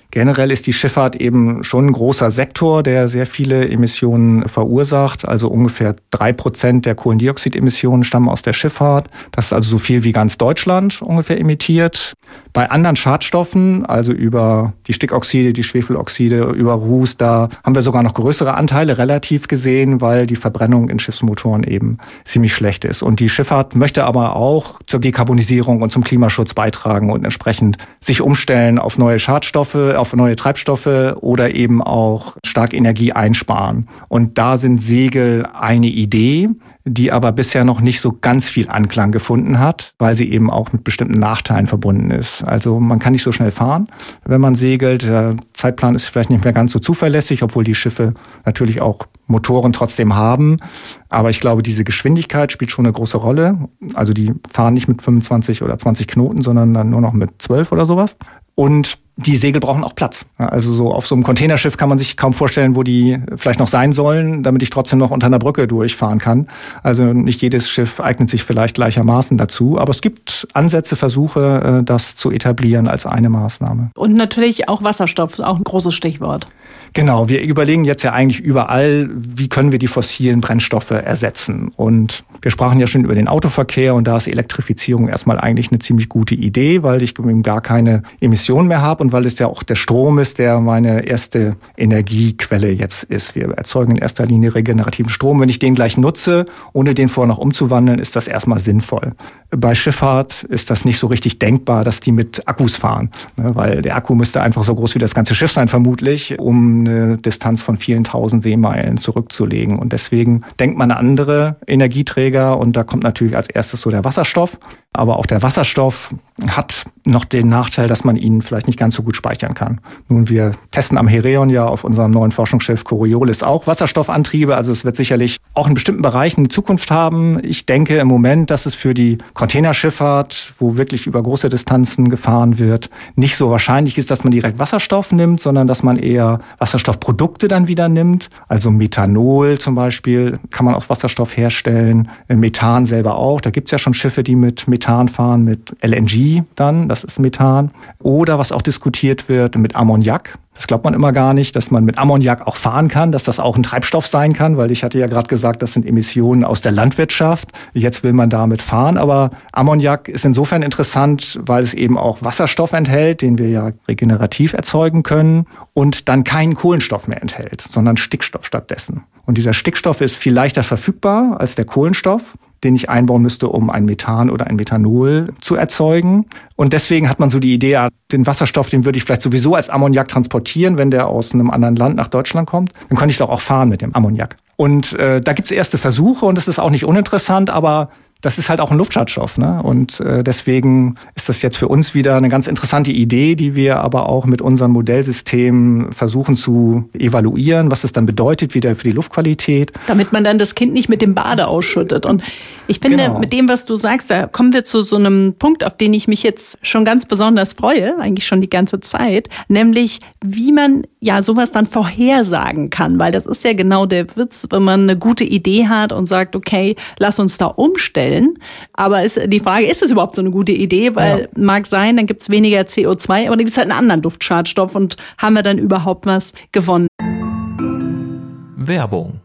Generell ist die Schifffahrt eben schon ein großer Sektor, der sehr viele Emissionen verursacht. Also ungefähr 3% der Kohlendioxidemissionen stammen aus der Schifffahrt. Das ist also so viel wie ganz Deutschland ungefähr emittiert. Bei anderen Schadstoffen, also über die Stickoxide, die Schwefeloxide, über Ruß, da haben wir sogar noch größere Anteile relativ gesehen, weil die Verbrennung in Schiffsmotoren eben ziemlich schlecht ist. Und die Schifffahrt möchte aber auch zur Dekarbonisierung und zum Klimaschutz beitragen und entsprechend sich umstellen auf neue Schadstoffe, auf neue Treibstoffe oder eben auch stark Energie einsparen. Und da sind Segel eine Idee, die aber bisher noch nicht so ganz viel Anklang gefunden hat, weil sie eben auch mit bestimmten Nachteilen verbunden ist. Also man kann nicht so schnell fahren, wenn man segelt. Der Zeitplan ist vielleicht nicht mehr ganz so zuverlässig, obwohl die Schiffe natürlich auch Motoren trotzdem haben. Aber ich glaube, diese Geschwindigkeit spielt schon eine große Rolle. Also die fahren nicht mit 25 oder 20 Knoten, sondern dann nur noch mit 12 oder sowas. Und die Segel brauchen auch Platz. Also so auf so einem Containerschiff kann man sich kaum vorstellen, wo die vielleicht noch sein sollen, damit ich trotzdem noch unter einer Brücke durchfahren kann. Also nicht jedes Schiff eignet sich vielleicht gleichermaßen dazu. Aber es gibt Ansätze, Versuche, das zu etablieren als eine Maßnahme. Und natürlich auch Wasserstoff, auch ein großes Stichwort. Genau, wir überlegen jetzt ja eigentlich überall, wie können wir die fossilen Brennstoffe ersetzen. Und wir sprachen ja schon über den Autoverkehr und da ist Elektrifizierung erstmal eigentlich eine ziemlich gute Idee, weil ich eben gar keine Emissionen mehr habe und weil es ja auch der Strom ist, der meine erste Energiequelle jetzt ist. Wir erzeugen in erster Linie regenerativen Strom. Wenn ich den gleich nutze, ohne den vorher noch umzuwandeln, ist das erstmal sinnvoll. Bei Schifffahrt ist das nicht so richtig denkbar, dass die mit Akkus fahren, weil der Akku müsste einfach so groß wie das ganze Schiff sein vermutlich, um eine Distanz von vielen tausend Seemeilen zurückzulegen. Und deswegen denkt man an andere Energieträger und da kommt natürlich als erstes so der Wasserstoff. Aber auch der Wasserstoff hat noch den Nachteil, dass man ihn vielleicht nicht ganz so gut speichern kann. Nun, wir testen am Hereon ja auf unserem neuen Forschungsschiff Coriolis auch Wasserstoffantriebe. Also es wird sicherlich auch in bestimmten Bereichen eine Zukunft haben. Ich denke im Moment, dass es für die Containerschifffahrt, wo wirklich über große Distanzen gefahren wird, nicht so wahrscheinlich ist, dass man direkt Wasserstoff nimmt, sondern dass man eher Wasserstoffprodukte dann wieder nimmt. Also Methanol zum Beispiel kann man aus Wasserstoff herstellen. Methan selber auch. Da gibt's ja schon Schiffe, die mit Methan fahren, mit LNG dann, das ist Methan. Oder was auch diskutiert wird, mit Ammoniak. Das glaubt man immer gar nicht, dass man mit Ammoniak auch fahren kann, dass das auch ein Treibstoff sein kann, weil ich hatte ja gerade gesagt, das sind Emissionen aus der Landwirtschaft. Jetzt will man damit fahren, aber Ammoniak ist insofern interessant, weil es eben auch Wasserstoff enthält, den wir ja regenerativ erzeugen können und dann keinen Kohlenstoff mehr enthält, sondern Stickstoff stattdessen. Und dieser Stickstoff ist viel leichter verfügbar als der Kohlenstoff, den ich einbauen müsste, um ein Methan oder ein Methanol zu erzeugen. Und deswegen hat man so die Idee, den Wasserstoff, den würde ich vielleicht sowieso als Ammoniak transportieren, wenn der aus einem anderen Land nach Deutschland kommt. Dann könnte ich doch auch fahren mit dem Ammoniak. Und da gibt es erste Versuche und das ist auch nicht uninteressant, aber das ist halt auch ein Luftschadstoff, ne? Und deswegen ist das jetzt für uns wieder eine ganz interessante Idee, die wir aber auch mit unserem Modellsystem versuchen zu evaluieren, was es dann bedeutet wieder für die Luftqualität. Damit man dann das Kind nicht mit dem Bade ausschüttet. Und ich finde, Genau. Mit dem, was du sagst, da kommen wir zu so einem Punkt, auf den ich mich jetzt schon ganz besonders freue, eigentlich schon die ganze Zeit, nämlich wie man ja sowas dann vorhersagen kann, weil das ist ja genau der Witz, wenn man eine gute Idee hat und sagt, okay, lass uns da umstellen. Aber die Frage, ist es überhaupt so eine gute Idee? Weil mag sein, dann gibt es weniger CO2, aber dann gibt es halt einen anderen Luftschadstoff und haben wir dann überhaupt was gewonnen? Werbung.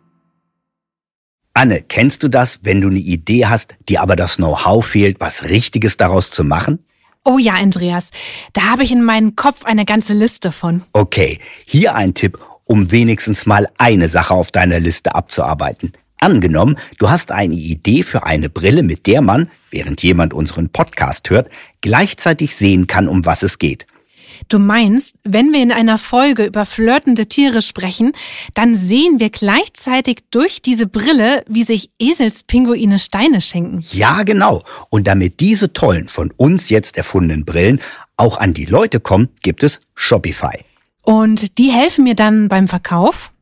Anne, kennst du das, wenn du eine Idee hast, dir aber das Know-how fehlt, was Richtiges daraus zu machen? Oh ja, Andreas, da habe ich in meinem Kopf eine ganze Liste von. Okay, hier ein Tipp, um wenigstens mal eine Sache auf deiner Liste abzuarbeiten. Angenommen, du hast eine Idee für eine Brille, mit der man, während jemand unseren Podcast hört, gleichzeitig sehen kann, um was es geht. Du meinst, wenn wir in einer Folge über flirtende Tiere sprechen, dann sehen wir gleichzeitig durch diese Brille, wie sich Eselspinguine Steine schenken. Ja, genau. Und damit diese tollen, von uns jetzt erfundenen Brillen auch an die Leute kommen, gibt es Shopify. Und die helfen mir dann beim Verkauf?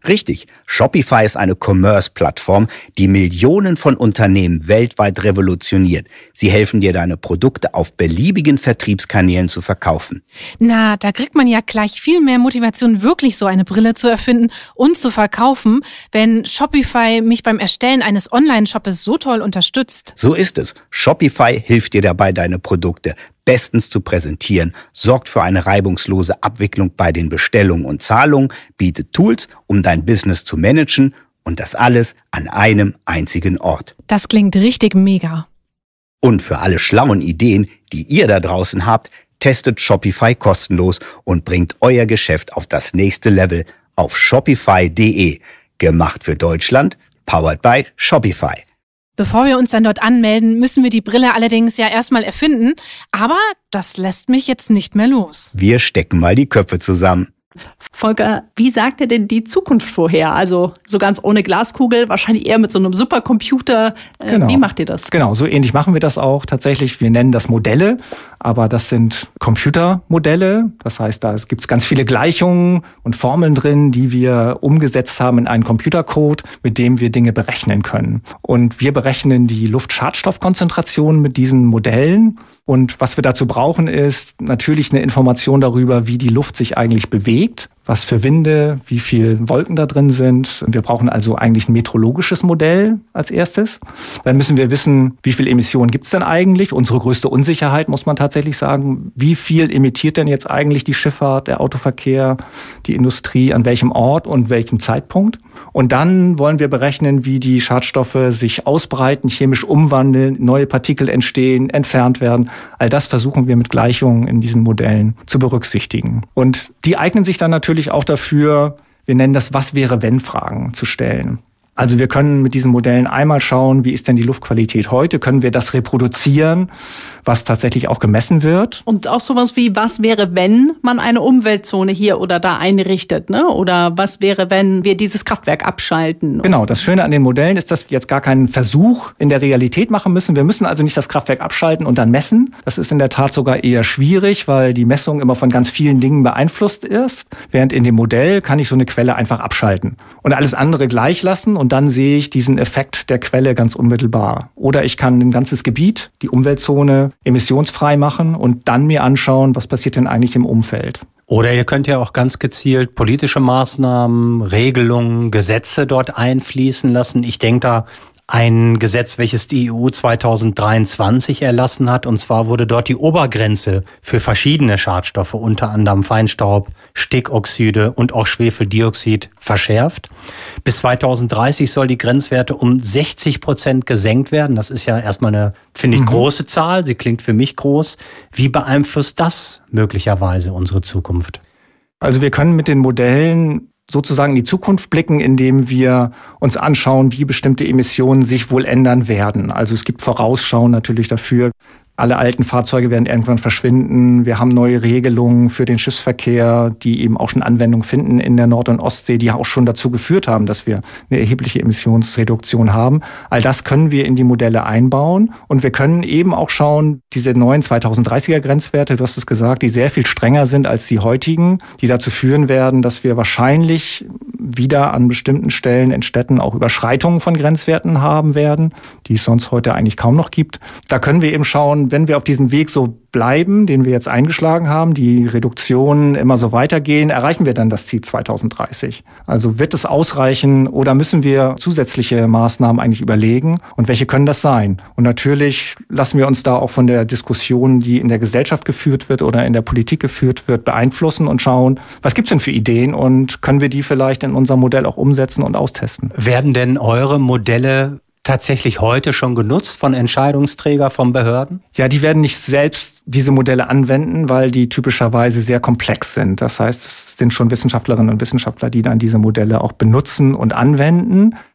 Richtig, Shopify ist eine Commerce-Plattform, die Millionen von Unternehmen weltweit revolutioniert. Sie helfen dir, deine Produkte auf beliebigen Vertriebskanälen zu verkaufen. Na, da kriegt man ja gleich viel mehr Motivation, wirklich so eine Brille zu erfinden und zu verkaufen, wenn Shopify mich beim Erstellen eines Online-Shoppes so toll unterstützt. So ist es. Shopify hilft dir dabei, deine Produkte bestens zu präsentieren, sorgt für eine reibungslose Abwicklung bei den Bestellungen und Zahlungen, bietet Tools, um dein Business zu managen und das alles an einem einzigen Ort. Das klingt richtig mega. Und für alle schlauen Ideen, die ihr da draußen habt, testet Shopify kostenlos und bringt euer Geschäft auf das nächste Level auf shopify.de. Gemacht für Deutschland, powered by Shopify. Bevor wir uns dann dort anmelden, müssen wir die Brille allerdings ja erstmal erfinden. Aber das lässt mich jetzt nicht mehr los. Wir stecken mal die Köpfe zusammen. Volker, wie sagt ihr denn die Zukunft vorher? Also so ganz ohne Glaskugel, wahrscheinlich eher mit so einem Supercomputer. Genau. Wie macht ihr das? Genau, so ähnlich machen wir das auch tatsächlich. Wir nennen das Modelle, aber das sind Computermodelle. Das heißt, da gibt es ganz viele Gleichungen und Formeln drin, die wir umgesetzt haben in einen Computercode, mit dem wir Dinge berechnen können. Und wir berechnen die Luftschadstoffkonzentration mit diesen Modellen. Und was wir dazu brauchen, ist natürlich eine Information darüber, wie die Luft sich eigentlich bewegt, was für Winde, wie viel Wolken da drin sind. Wir brauchen also eigentlich ein meteorologisches Modell als erstes. Dann müssen wir wissen, wie viel Emissionen gibt es denn eigentlich? Unsere größte Unsicherheit, muss man tatsächlich sagen. Wie viel emittiert denn jetzt eigentlich die Schifffahrt, der Autoverkehr, die Industrie, an welchem Ort und welchem Zeitpunkt? Und dann wollen wir berechnen, wie die Schadstoffe sich ausbreiten, chemisch umwandeln, neue Partikel entstehen, entfernt werden. All das versuchen wir mit Gleichungen in diesen Modellen zu berücksichtigen. Und die eignen sich dann natürlich auch dafür, wir nennen das Was-wäre-wenn-Fragen zu stellen. Also wir können mit diesen Modellen einmal schauen, wie ist denn die Luftqualität heute? Können wir das reproduzieren, was tatsächlich auch gemessen wird? Und auch sowas wie, was wäre, wenn man eine Umweltzone hier oder da einrichtet, ne? Oder was wäre, wenn wir dieses Kraftwerk abschalten? Genau, das Schöne an den Modellen ist, dass wir jetzt gar keinen Versuch in der Realität machen müssen. Wir müssen also nicht das Kraftwerk abschalten und dann messen. Das ist in der Tat sogar eher schwierig, weil die Messung immer von ganz vielen Dingen beeinflusst ist. Während in dem Modell kann ich so eine Quelle einfach abschalten und alles andere gleich lassen. Und dann sehe ich diesen Effekt der Quelle ganz unmittelbar. Oder ich kann ein ganzes Gebiet, die Umweltzone, emissionsfrei machen und dann mir anschauen, was passiert denn eigentlich im Umfeld. Oder ihr könnt ja auch ganz gezielt politische Maßnahmen, Regelungen, Gesetze dort einfließen lassen. Ich denke da ein Gesetz, welches die EU 2023 erlassen hat. Und zwar wurde dort die Obergrenze für verschiedene Schadstoffe, unter anderem Feinstaub, Stickoxide und auch Schwefeldioxid, verschärft. Bis 2030 soll die Grenzwerte um 60% gesenkt werden. Das ist ja erstmal eine, finde ich, große Zahl. Sie klingt für mich groß. Wie beeinflusst das möglicherweise unsere Zukunft? Also wir können mit den Modellen sozusagen in die Zukunft blicken, indem wir uns anschauen, wie bestimmte Emissionen sich wohl ändern werden. Also es gibt Vorausschauen natürlich dafür. Alle alten Fahrzeuge werden irgendwann verschwinden. Wir haben neue Regelungen für den Schiffsverkehr, die eben auch schon Anwendung finden in der Nord- und Ostsee, die auch schon dazu geführt haben, dass wir eine erhebliche Emissionsreduktion haben. All das können wir in die Modelle einbauen. Und wir können eben auch schauen, diese neuen 2030er Grenzwerte, du hast es gesagt, die sehr viel strenger sind als die heutigen, die dazu führen werden, dass wir wahrscheinlich wieder an bestimmten Stellen in Städten auch Überschreitungen von Grenzwerten haben werden, die es sonst heute eigentlich kaum noch gibt. Da können wir eben schauen, wenn wir auf diesem Weg so bleiben, den wir jetzt eingeschlagen haben, die Reduktionen immer so weitergehen, erreichen wir dann das Ziel 2030? Also wird es ausreichen oder müssen wir zusätzliche Maßnahmen eigentlich überlegen? Und welche können das sein? Und natürlich lassen wir uns da auch von der Diskussion, die in der Gesellschaft geführt wird oder in der Politik geführt wird, beeinflussen und schauen, was gibt's denn für Ideen und können wir die vielleicht in unserem Modell auch umsetzen und austesten? Werden denn eure Modelle tatsächlich heute schon genutzt von Entscheidungsträgern, von Behörden? Ja, die werden nicht selbst diese Modelle anwenden, weil die typischerweise sehr komplex sind. Das heißt, es sind schon Wissenschaftlerinnen und Wissenschaftler, die dann diese Modelle auch benutzen und anwenden.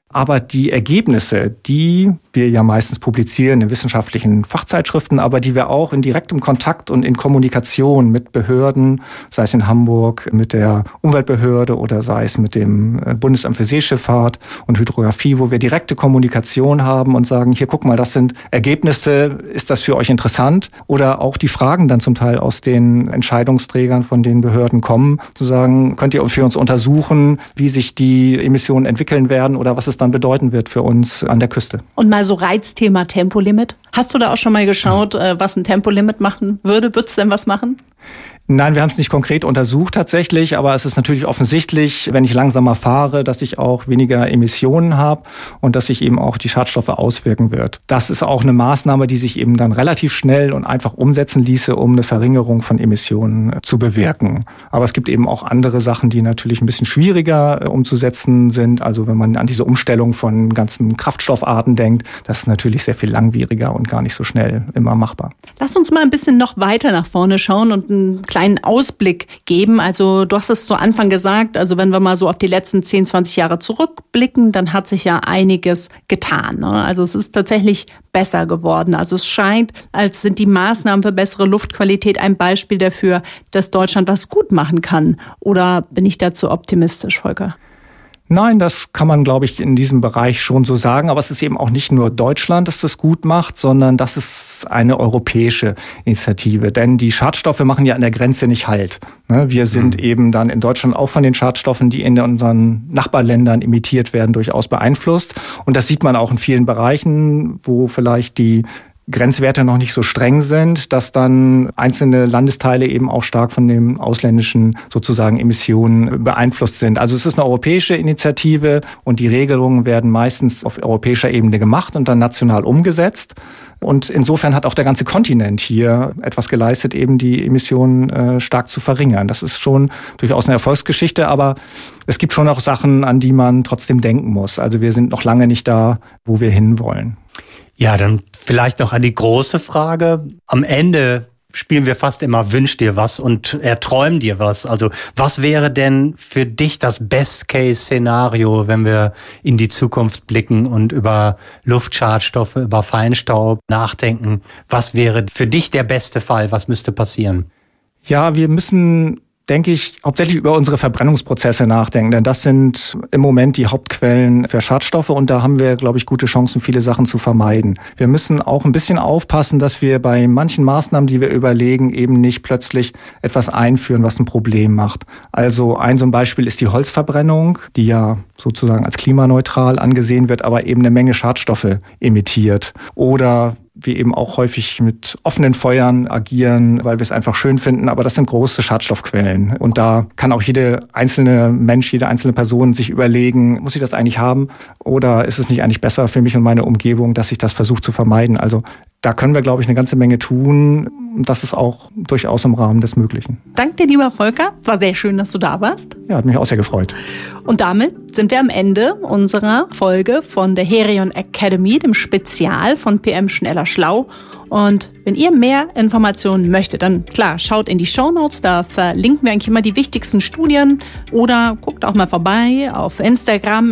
Aber die Ergebnisse, die wir ja meistens publizieren in wissenschaftlichen Fachzeitschriften, aber die wir auch in direktem Kontakt und in Kommunikation mit Behörden, sei es in Hamburg mit der Umweltbehörde oder sei es mit dem Bundesamt für Seeschifffahrt und Hydrographie, wo wir direkte Kommunikation haben und sagen, hier guck mal, das sind Ergebnisse, ist das für euch interessant? Oder auch die Fragen dann zum Teil aus den Entscheidungsträgern von den Behörden kommen, zu sagen, könnt ihr für uns untersuchen, wie sich die Emissionen entwickeln werden oder was es dann bedeuten wird für uns an der Küste. Und mal so Reizthema Tempolimit. Hast du da auch schon mal geschaut, was ein Tempolimit machen würde? Würdest du denn was machen? Nein, wir haben es nicht konkret untersucht tatsächlich, aber es ist natürlich offensichtlich, wenn ich langsamer fahre, dass ich auch weniger Emissionen habe und dass sich eben auch die Schadstoffe auswirken wird. Das ist auch eine Maßnahme, die sich eben dann relativ schnell und einfach umsetzen ließe, um eine Verringerung von Emissionen zu bewirken. Aber es gibt eben auch andere Sachen, die natürlich ein bisschen schwieriger umzusetzen sind. Also wenn man an diese Umstellung von ganzen Kraftstoffarten denkt, das ist natürlich sehr viel langwieriger und gar nicht so schnell immer machbar. Lass uns mal ein bisschen noch weiter nach vorne schauen und einen kleinen Ausblick geben. Also du hast es zu Anfang gesagt, also wenn wir mal so auf die letzten 10, 20 Jahre zurückblicken, dann hat sich ja einiges getan. Ne? Also es ist tatsächlich besser geworden. Also es scheint, als sind die Maßnahmen für bessere Luftqualität ein Beispiel dafür, dass Deutschland was gut machen kann. Oder bin ich dazu optimistisch, Volker? Nein, das kann man, glaube ich, in diesem Bereich schon so sagen. Aber es ist eben auch nicht nur Deutschland, das das gut macht, sondern das ist eine europäische Initiative. Denn die Schadstoffe machen ja an der Grenze nicht Halt. Wir sind eben dann in Deutschland auch von den Schadstoffen, die in unseren Nachbarländern emittiert werden, durchaus beeinflusst. Und das sieht man auch in vielen Bereichen, wo vielleicht die Grenzwerte noch nicht so streng sind, dass dann einzelne Landesteile eben auch stark von den ausländischen sozusagen Emissionen beeinflusst sind. Also es ist eine europäische Initiative und die Regelungen werden meistens auf europäischer Ebene gemacht und dann national umgesetzt. Und insofern hat auch der ganze Kontinent hier etwas geleistet, eben die Emissionen stark zu verringern. Das ist schon durchaus eine Erfolgsgeschichte, aber es gibt schon auch Sachen, an die man trotzdem denken muss. Also wir sind noch lange nicht da, wo wir hinwollen. Ja, dann vielleicht noch an die große Frage. Am Ende spielen wir fast immer Wünsch dir was und erträum dir was. Also was wäre denn für dich das Best-Case-Szenario, wenn wir in die Zukunft blicken und über Luftschadstoffe, über Feinstaub nachdenken? Was wäre für dich der beste Fall? Was müsste passieren? Ja, wir müssen, denke ich, hauptsächlich über unsere Verbrennungsprozesse nachdenken, denn das sind im Moment die Hauptquellen für Schadstoffe und da haben wir, glaube ich, gute Chancen, viele Sachen zu vermeiden. Wir müssen auch ein bisschen aufpassen, dass wir bei manchen Maßnahmen, die wir überlegen, eben nicht plötzlich etwas einführen, was ein Problem macht. Also so ein Beispiel ist die Holzverbrennung, die ja sozusagen als klimaneutral angesehen wird, aber eben eine Menge Schadstoffe emittiert. Oder wir eben auch häufig mit offenen Feuern agieren, weil wir es einfach schön finden. Aber das sind große Schadstoffquellen. Und da kann auch jede einzelne Mensch, jede einzelne Person sich überlegen, muss ich das eigentlich haben? Oder ist es nicht eigentlich besser für mich und meine Umgebung, dass ich das versuche zu vermeiden? Also da können wir, glaube ich, eine ganze Menge tun. Das ist auch durchaus im Rahmen des Möglichen. Danke dir, lieber Volker. War sehr schön, dass du da warst. Ja, hat mich auch sehr gefreut. Und damit sind wir am Ende unserer Folge von der Herion Academy, dem Spezial von PM Schneller Schlau. Und wenn ihr mehr Informationen möchtet, dann klar, schaut in die Shownotes, da verlinken wir eigentlich immer die wichtigsten Studien. Oder guckt auch mal vorbei auf Instagram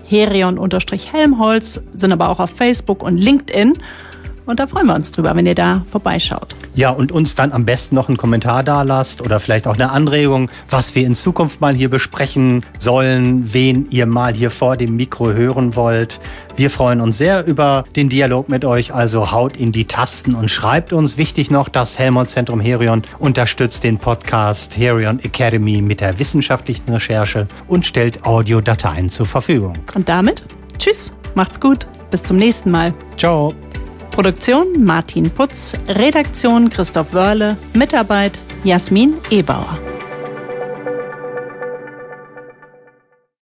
@herion_Helmholtz, sind aber auch auf Facebook und LinkedIn. Und da freuen wir uns drüber, wenn ihr da vorbeischaut. Ja, und uns dann am besten noch einen Kommentar dalasst oder vielleicht auch eine Anregung, was wir in Zukunft mal hier besprechen sollen, wen ihr mal hier vor dem Mikro hören wollt. Wir freuen uns sehr über den Dialog mit euch, also haut in die Tasten und schreibt uns. Wichtig noch, das Helmholtz-Zentrum Herion unterstützt den Podcast Herion Academy mit der wissenschaftlichen Recherche und stellt Audiodateien zur Verfügung. Und damit, tschüss, macht's gut, bis zum nächsten Mal. Ciao. Produktion Martin Putz, Redaktion Christoph Wörle, Mitarbeit Jasmin Ebauer.